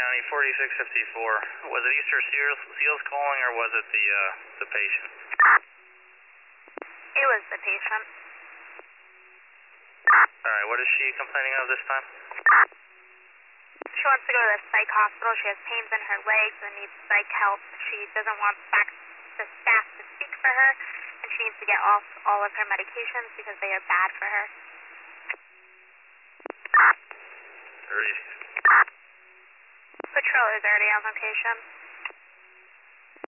County, 4654. Was it Easter Seals calling, or was it the patient? It was the patient. Alright, what is she complaining of this time? She wants to go to the psych hospital. She has pains in her legs and needs psych help. She doesn't want the staff to speak for her, and she needs to get off all of her medications because they are bad for her. Patrol is already on location.